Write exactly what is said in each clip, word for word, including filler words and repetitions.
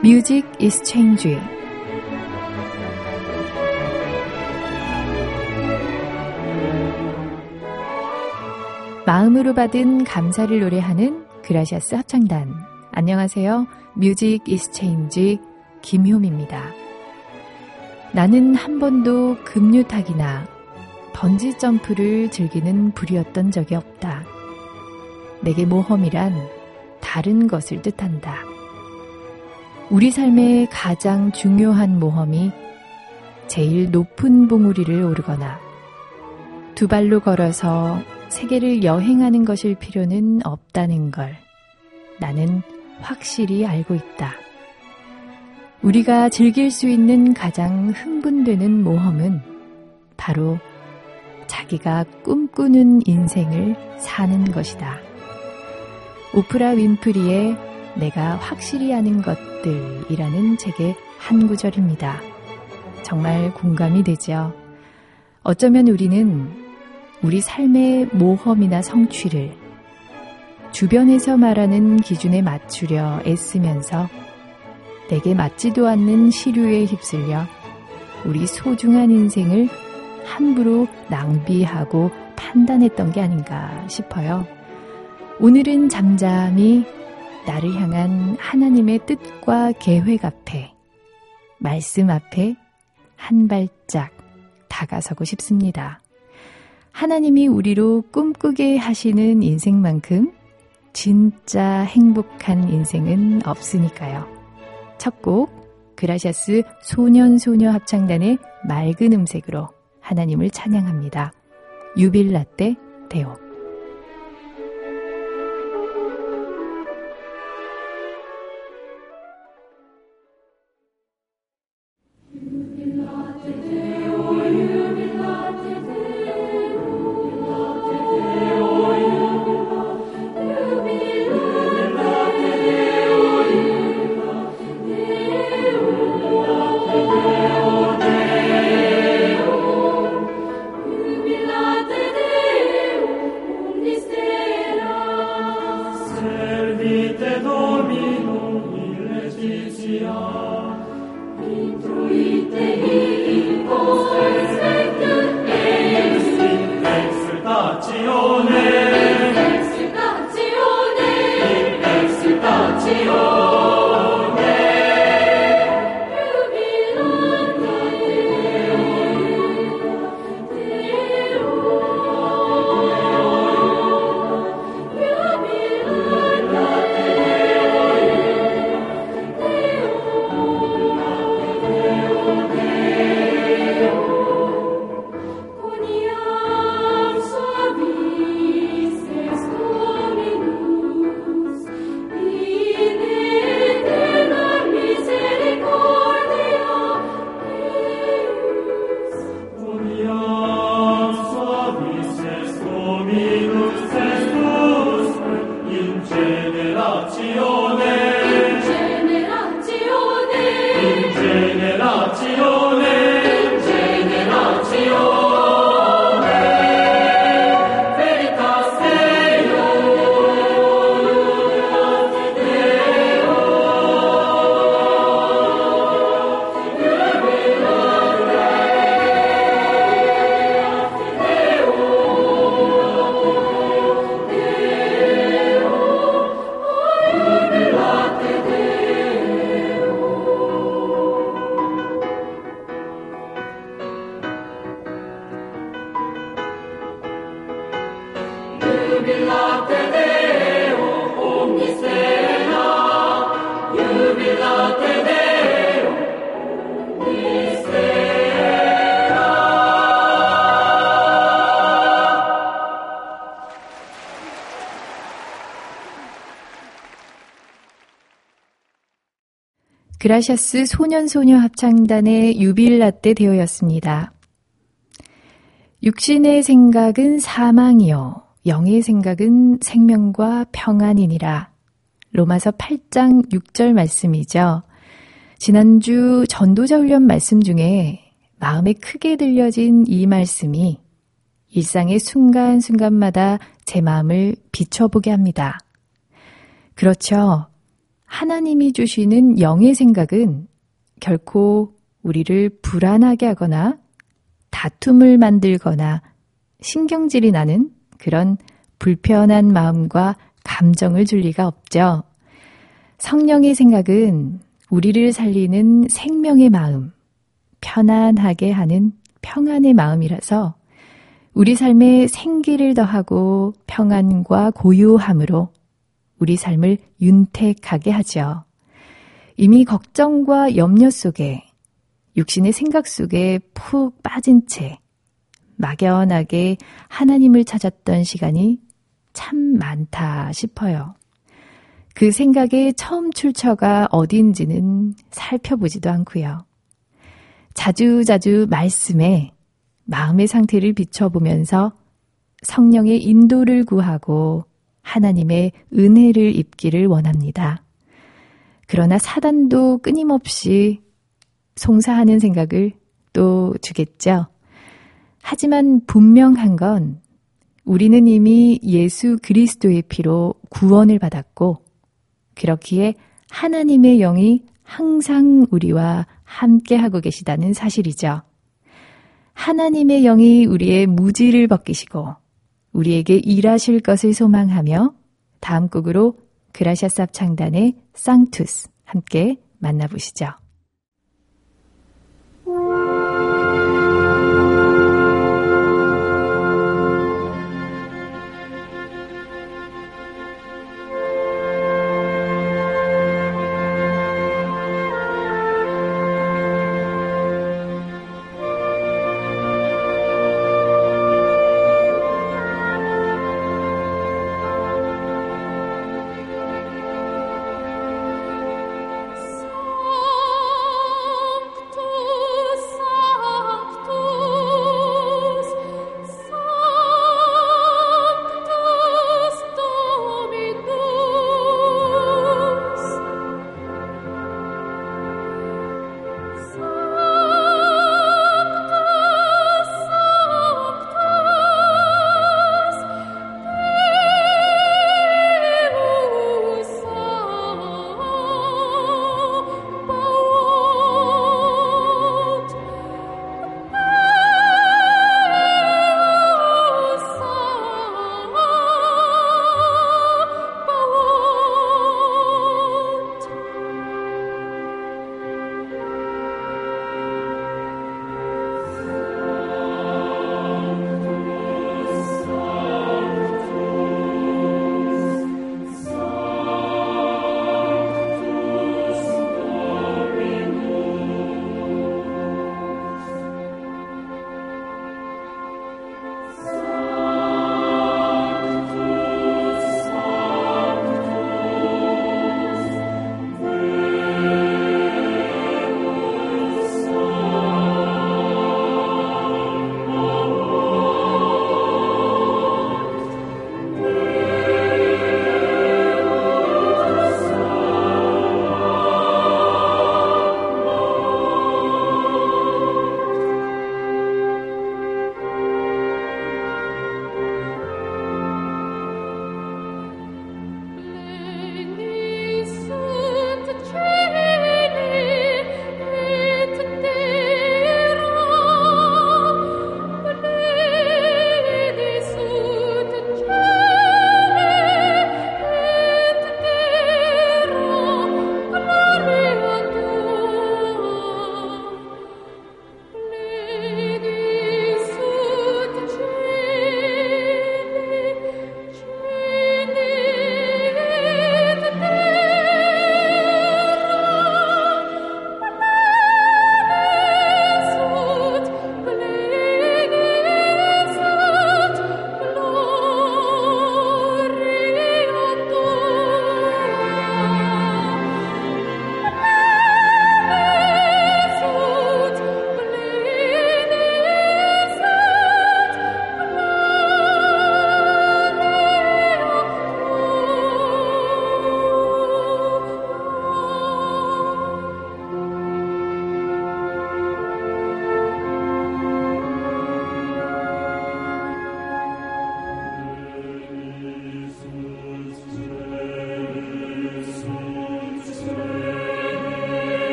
Music is Change. 마음으로 받은 감사를 노래하는 그라시아스 합창단. 안녕하세요. Music is Change 김효미입니다. 나는 한 번도 급류타기나 번지점프를 즐기는 부류였던 적이 없다. 내게 모험이란 다른 것을 뜻한다. 우리 삶의 가장 중요한 모험이 제일 높은 봉우리를 오르거나 두 발로 걸어서 세계를 여행하는 것일 필요는 없다는 걸 나는 확실히 알고 있다. 우리가 즐길 수 있는 가장 흥분되는 모험은 바로 자기가 꿈꾸는 인생을 사는 것이다. 오프라 윈프리의 내가 확실히 아는 것들이라는 책의 한 구절입니다. 정말 공감이 되죠. 어쩌면 우리는 우리 삶의 모험이나 성취를 주변에서 말하는 기준에 맞추려 애쓰면서 내게 맞지도 않는 시류에 휩쓸려 우리 소중한 인생을 함부로 낭비하고 판단했던 게 아닌가 싶어요. 오늘은 잠잠히 나를 향한 하나님의 뜻과 계획 앞에, 말씀 앞에 한 발짝 다가서고 싶습니다. 하나님이 우리로 꿈꾸게 하시는 인생만큼 진짜 행복한 인생은 없으니까요. 첫 곡, 그라시아스 소년소녀 합창단의 맑은 음색으로 하나님을 찬양합니다. 유빌라떼 데오. 그라시아스 소년소녀 합창단의 유빌라떼 데오였습니다. 육신의 생각은 사망이요 영의 생각은 생명과 평안이니라. 로마서 팔 장 육 절 말씀이죠. 지난주 전도자 훈련 말씀 중에 마음에 크게 들려진 이 말씀이 일상의 순간순간마다 제 마음을 비춰보게 합니다. 그렇죠. 하나님이 주시는 영의 생각은 결코 우리를 불안하게 하거나 다툼을 만들거나 신경질이 나는 그런 불편한 마음과 감정을 줄 리가 없죠. 성령의 생각은 우리를 살리는 생명의 마음, 편안하게 하는 평안의 마음이라서 우리 삶에 생기를 더하고 평안과 고요함으로 우리 삶을 윤택하게 하죠. 이미 걱정과 염려 속에 육신의 생각 속에 푹 빠진 채 막연하게 하나님을 찾았던 시간이 참 많다 싶어요. 그 생각의 처음 출처가 어딘지는 살펴보지도 않고요. 자주자주 말씀에 마음의 상태를 비춰보면서 성령의 인도를 구하고 하나님의 은혜를 입기를 원합니다. 그러나 사단도 끊임없이 송사하는 생각을 또 주겠죠. 하지만 분명한 건 우리는 이미 예수 그리스도의 피로 구원을 받았고 그렇기에 하나님의 영이 항상 우리와 함께하고 계시다는 사실이죠. 하나님의 영이 우리의 무지를 벗기시고 우리에게 일하실 것을 소망하며 다음 곡으로 그라시아 쌉 창단의 쌍투스 함께 만나보시죠. Oh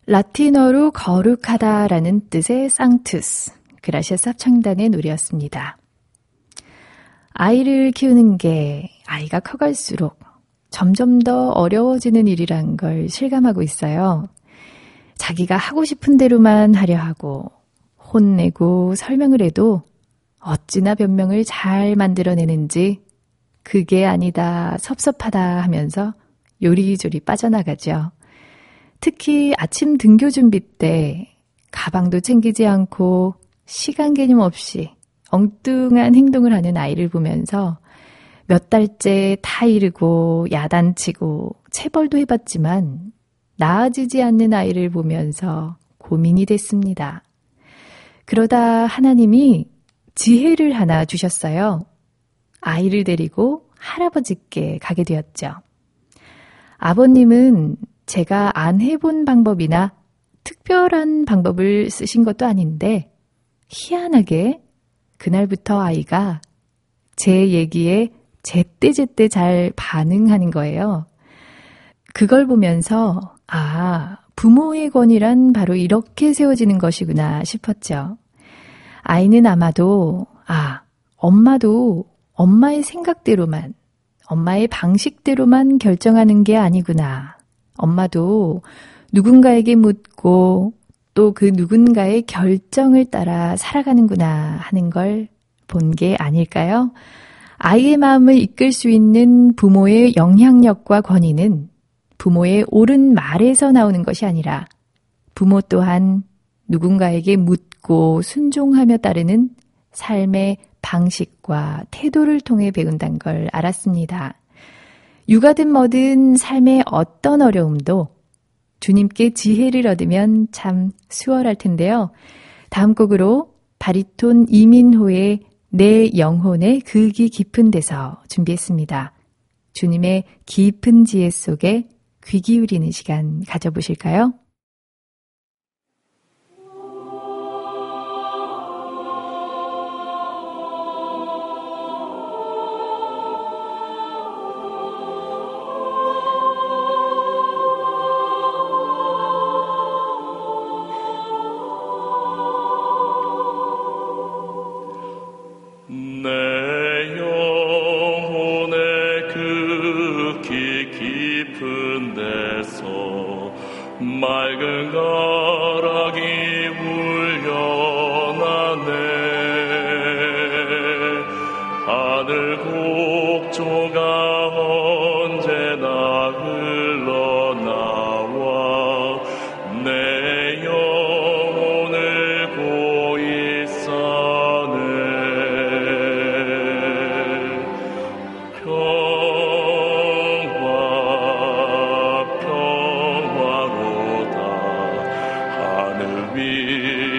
라틴어로 거룩하다라는 뜻의 사nctus, 그라시아 합창단의 노래였습니다. 아이를 키우는 게 아이가 커갈수록 점점 더 어려워지는 일이란 걸 실감하고 있어요. 자기가 하고 싶은 대로만 하려 하고 혼내고 설명을 해도 어찌나 변명을 잘 만들어내는지 그게 아니다, 섭섭하다 하면서 요리조리 빠져나가죠. 특히 아침 등교 준비 때 가방도 챙기지 않고 시간 개념 없이 엉뚱한 행동을 하는 아이를 보면서 몇 달째 다 이르고 야단치고 체벌도 해봤지만 나아지지 않는 아이를 보면서 고민이 됐습니다. 그러다 하나님이 지혜를 하나 주셨어요. 아이를 데리고 할아버지께 가게 되었죠. 아버님은 제가 안 해본 방법이나 특별한 방법을 쓰신 것도 아닌데 희한하게 그날부터 아이가 제 얘기에 제때제때 잘 반응하는 거예요. 그걸 보면서 아, 부모의 권위란 바로 이렇게 세워지는 것이구나 싶었죠. 아이는 아마도 아, 엄마도 엄마의 생각대로만, 엄마의 방식대로만 결정하는 게 아니구나. 엄마도 누군가에게 묻고 또 그 누군가의 결정을 따라 살아가는구나 하는 걸 본 게 아닐까요? 아이의 마음을 이끌 수 있는 부모의 영향력과 권위는 부모의 옳은 말에서 나오는 것이 아니라 부모 또한 누군가에게 묻고 순종하며 따르는 삶의 방식과 태도를 통해 배운다는 걸 알았습니다. 육아든 뭐든 삶의 어떤 어려움도 주님께 지혜를 얻으면 참 수월할 텐데요. 다음 곡으로 바리톤 이민호의 내 영혼의 극이 깊은 데서 준비했습니다. 주님의 깊은 지혜 속에 귀 기울이는 시간 가져보실까요? 맑은 가락이 울려나네. 하늘 곡조가 언제나 흘러나와 내 영혼을 고이 싸네. 평화 평화로다 하늘 위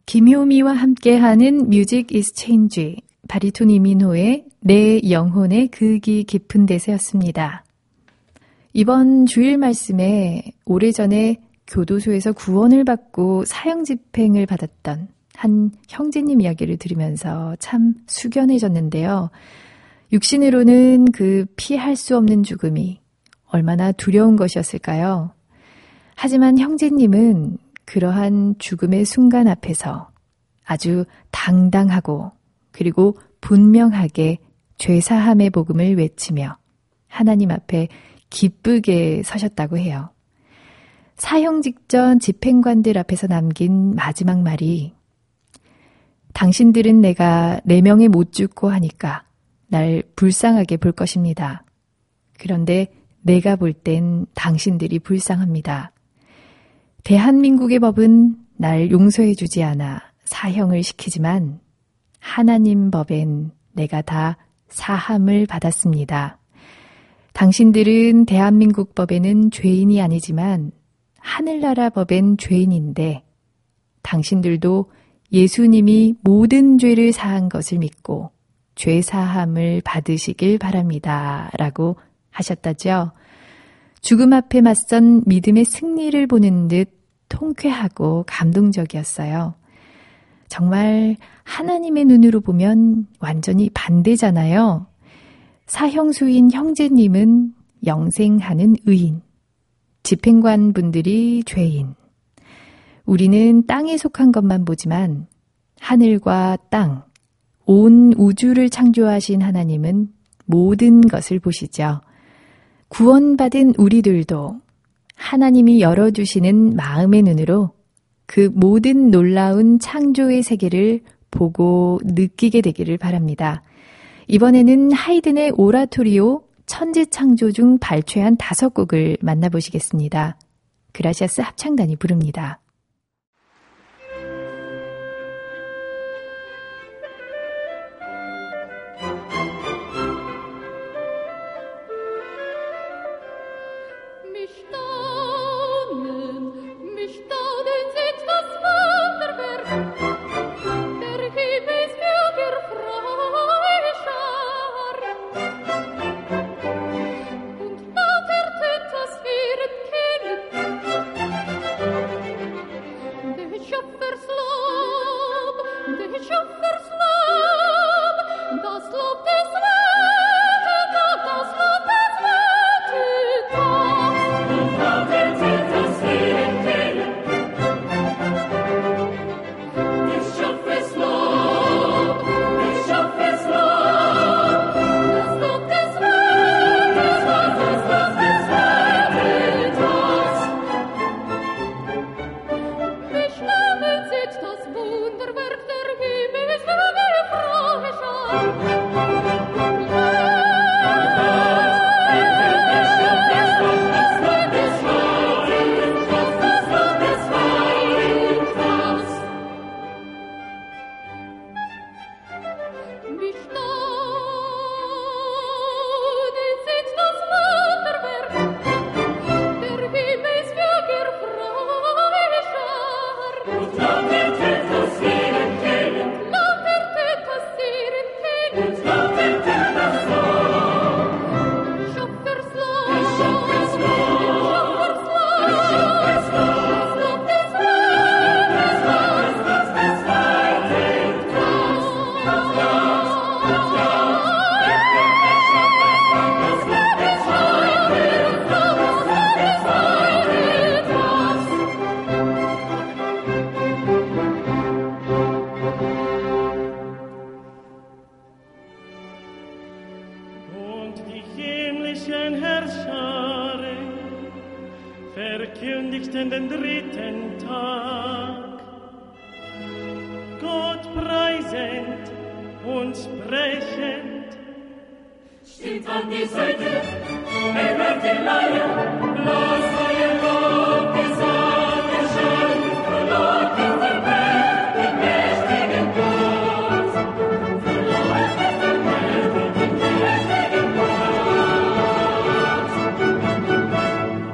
김효미와 함께하는 뮤직 is change, 바리톤 이민호의 내 영혼의 극이 깊은 데서였습니다. 이번 주일 말씀에 오래전에 교도소에서 구원을 받고 사형 집행을 받았던 한 형제님 이야기를 들으면서 참 숙연해졌는데요. 육신으로는 그 피할 수 없는 죽음이 얼마나 두려운 것이었을까요? 하지만 형제님은 그러한 죽음의 순간 앞에서 아주 당당하고 그리고 분명하게 죄사함의 복음을 외치며 하나님 앞에 기쁘게 서셨다고 해요. 사형 직전 집행관들 앞에서 남긴 마지막 말이 당신들은 내가 네 명에 못 죽고 하니까 날 불쌍하게 볼 것입니다. 그런데 내가 볼 땐 당신들이 불쌍합니다. 대한민국의 법은 날 용서해 주지 않아 사형을 시키지만 하나님 법엔 내가 다 사함을 받았습니다. 당신들은 대한민국 법에는 죄인이 아니지만 하늘나라 법엔 죄인인데 당신들도 예수님이 모든 죄를 사한 것을 믿고 죄사함을 받으시길 바랍니다. 라고 하셨다죠. 죽음 앞에 맞선 믿음의 승리를 보는 듯 통쾌하고 감동적이었어요. 정말 하나님의 눈으로 보면 완전히 반대잖아요. 사형수인 형제님은 영생하는 의인, 집행관 분들이 죄인. 우리는 땅에 속한 것만 보지만 하늘과 땅, 온 우주를 창조하신 하나님은 모든 것을 보시죠. 구원받은 우리들도 하나님이 열어주시는 마음의 눈으로 그 모든 놀라운 창조의 세계를 보고 느끼게 되기를 바랍니다. 이번에는 하이든의 오라토리오 천지창조 중 발췌한 다섯 곡을 만나보시겠습니다. 그라시아스 합창단이 부릅니다. verkündigten den dritten Tag. Gott preisend und sprechend. Stimmt an die Seite, erhört die Leier, lasst euer Lobgesang erschallen, verlockend der Welt, den mächtigen Gott. Verlockend der Welt, den mächtigen Gott.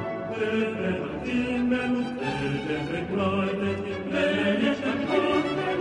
Öfen und Himmel und Öfen begleitet, wer ist der Gott,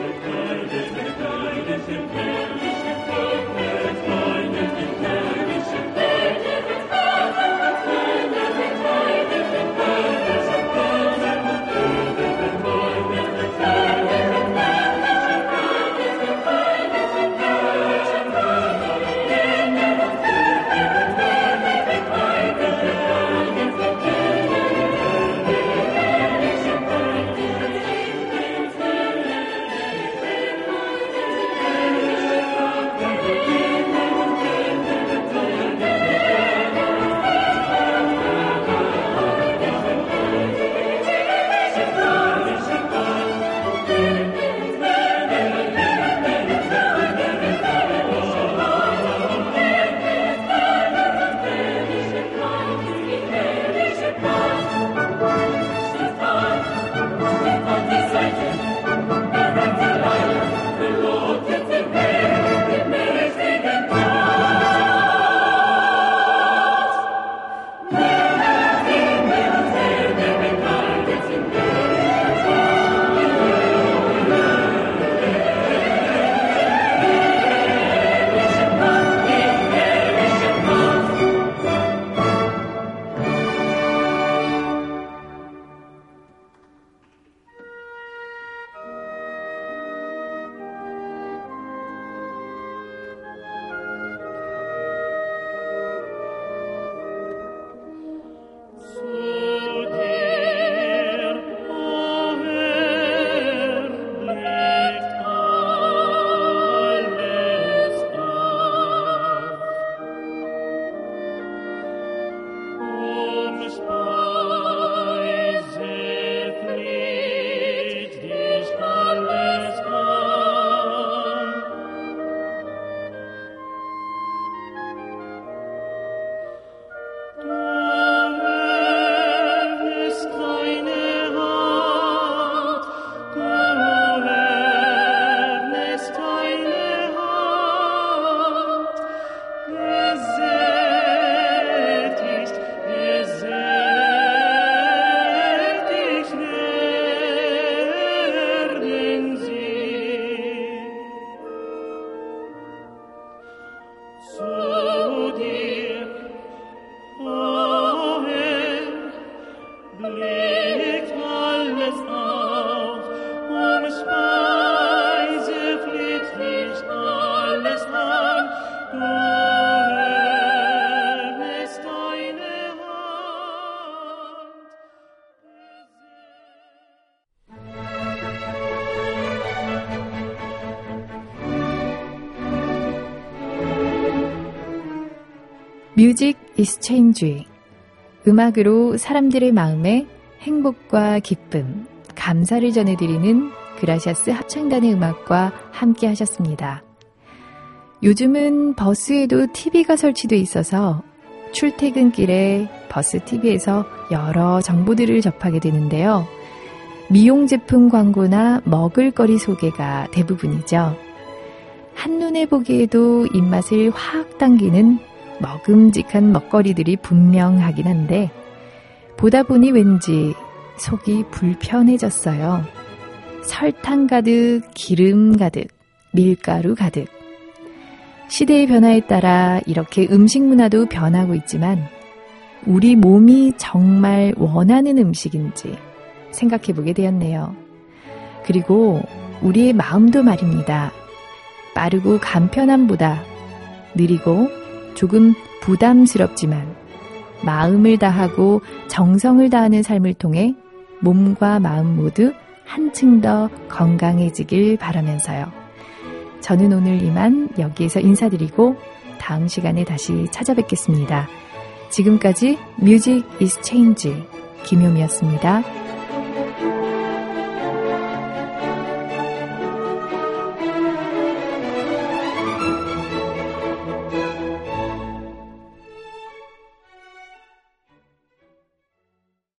뮤직 is change. 음악으로 사람들의 마음에 행복과 기쁨, 감사를 전해드리는 그라시아스 합창단의 음악과 함께 하셨습니다. 요즘은 버스에도 티비가 설치돼 있어서 출퇴근길에 버스 티비에서 여러 정보들을 접하게 되는데요. 미용 제품 광고나 먹을거리 소개가 대부분이죠. 한눈에 보기에도 입맛을 확 당기는 먹음직한 먹거리들이 분명하긴 한데 보다 보니 왠지 속이 불편해졌어요. 설탕 가득, 기름 가득, 밀가루 가득. 시대의 변화에 따라 이렇게 음식 문화도 변하고 있지만 우리 몸이 정말 원하는 음식인지 생각해보게 되었네요. 그리고 우리의 마음도 말입니다. 빠르고 간편함보다 느리고 조금 부담스럽지만 마음을 다하고 정성을 다하는 삶을 통해 몸과 마음 모두 한층 더 건강해지길 바라면서요. 저는 오늘 이만 여기에서 인사드리고 다음 시간에 다시 찾아뵙겠습니다. 지금까지 뮤직 is change 김효미였습니다.